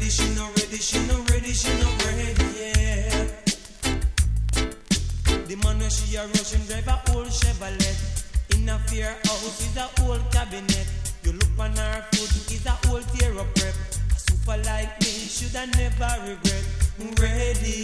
she no ready yet. The man when she a rush him drive a old Chevrolet. In a fair house is a old cabinet. You look on her foot is a old tear up prep. A super like me shoulda never regret. Ready